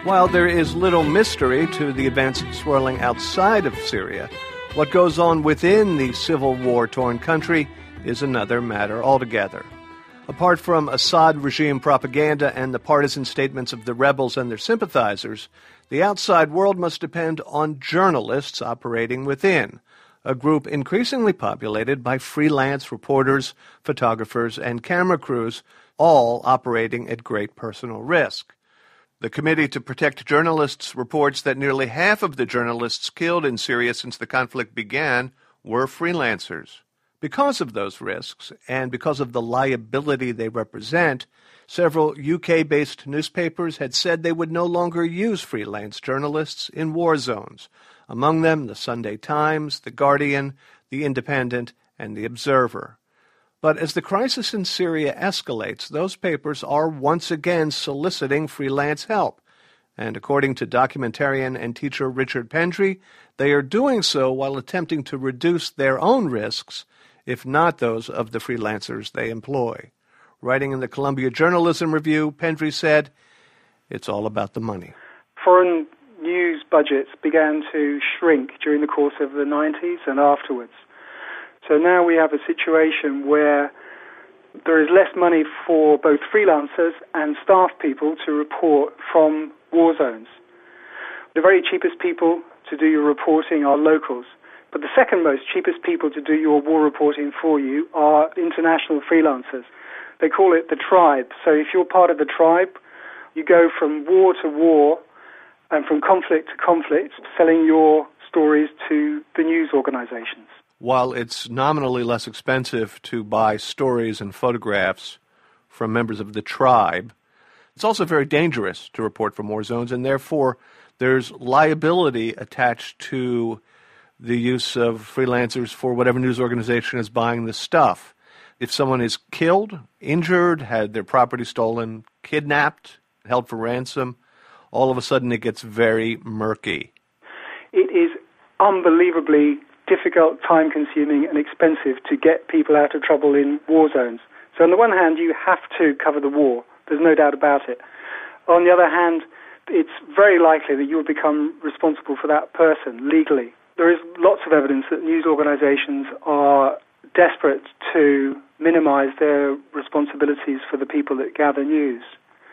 While there is little mystery to the events swirling outside of Syria, what goes on within the civil war-torn country is another matter altogether. Apart from Assad regime propaganda and the partisan statements of the rebels and their sympathizers, the outside world must depend on journalists operating within, a group increasingly populated by freelance reporters, photographers, and camera crews, all operating at great personal risk. The Committee to Protect Journalists reports that nearly half of the journalists killed in Syria since the conflict began were freelancers. Because of those risks, and because of the liability they represent, several UK-based newspapers had said they would no longer use freelance journalists in war zones, among them the Sunday Times, The Guardian, The Independent, and The Observer. But as the crisis in Syria escalates, those papers are once again soliciting freelance help. And according to documentarian and teacher Richard Pendry, they are doing so while attempting to reduce their own risks, if not those of the freelancers they employ. Writing in the Columbia Journalism Review, Pendry said, "It's all about the money." Foreign news budgets began to shrink during the course of the 90s and afterwards. So now we have a situation where there is less money for both freelancers and staff people to report from war zones. The very cheapest people to do your reporting are locals, but the second most cheapest people to do your war reporting for you are international freelancers. They call it the tribe. So if you're part of the tribe, you go from war to war and from conflict to conflict, selling your stories to the news organizations. While it's nominally less expensive to buy stories and photographs from members of the tribe, it's also very dangerous to report from war zones, and therefore there's liability attached to the use of freelancers for whatever news organization is buying the stuff. If someone is killed, injured, had their property stolen, kidnapped, held for ransom, all of a sudden it gets very murky. It is unbelievably difficult, time-consuming and expensive to get people out of trouble in war zones. So on the one hand, you have to cover the war. There's no doubt about it. On the other hand, it's very likely that you will become responsible for that person legally. There is lots of evidence that news organizations are desperate to minimize their responsibilities for the people that gather news.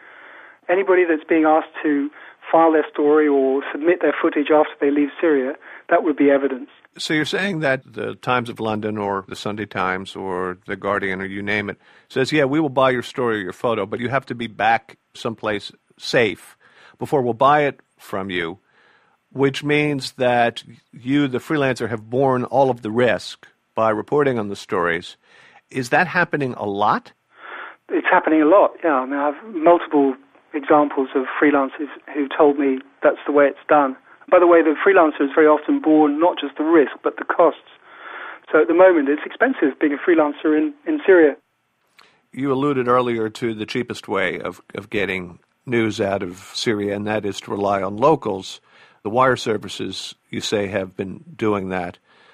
Anybody that's being asked to file their story or submit their footage after they leave Syria, that would be evidence. So you're saying that the Times of London or the Sunday Times or the Guardian or you name it says, yeah, we will buy your story or your photo, but you have to be back someplace safe before we'll buy it from you, which means that you, the freelancer, have borne all of the risk by reporting on the stories. Is that happening a lot? It's happening a lot, yeah. I mean, I have multiple examples of freelancers who told me that's the way it's done. By the way, the freelancer is very often borne not just the risk, but the costs. So at the moment, it's expensive being a freelancer in Syria. You alluded earlier to the cheapest way of getting news out of Syria, and that is to rely on locals. The wire services, you say, have been doing that.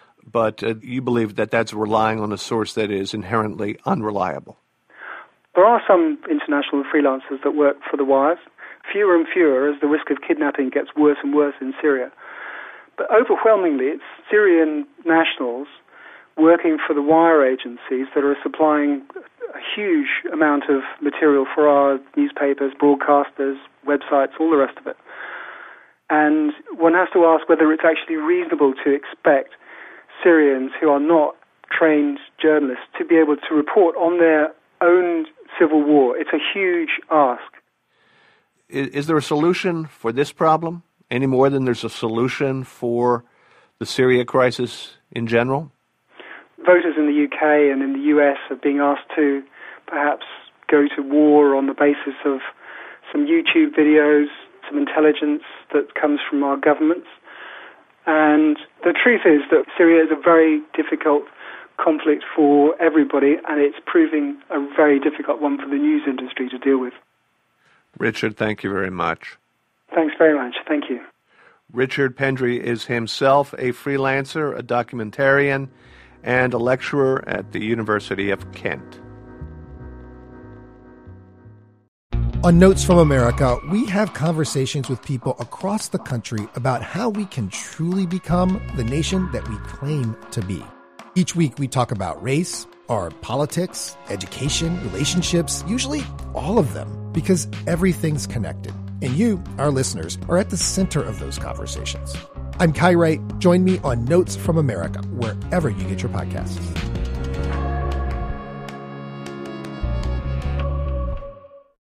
But you believe that that's relying on a source that is inherently unreliable. There are some international freelancers that work for the wires. Fewer and fewer as the risk of kidnapping gets worse and worse in Syria. But overwhelmingly, it's Syrian nationals working for the wire agencies that are supplying a huge amount of material for our newspapers, broadcasters, websites, all the rest of it. And one has to ask whether it's actually reasonable to expect Syrians who are not trained journalists to be able to report on their own civil war. It's a huge ask. Is there a solution for this problem any more than there's a solution for the Syria crisis in general? Voters in the UK and in the US are being asked to perhaps go to war on the basis of some YouTube videos, some intelligence that comes from our governments. And the truth is that Syria is a very difficult conflict for everybody, and it's proving a very difficult one for the news industry to deal with. Richard, thank you very much. Thanks very much. Thank you. Richard Pendry is himself a freelancer, a documentarian, and a lecturer at the University of Kent. On Notes from America, we have conversations with people across the country about how we can truly become the nation that we claim to be. Each week, we talk about race, our politics, education, relationships, usually all of them, because everything's connected. And you, our listeners, are at the center of those conversations. I'm Kai Wright. Join me on Notes from America, wherever you get your podcasts.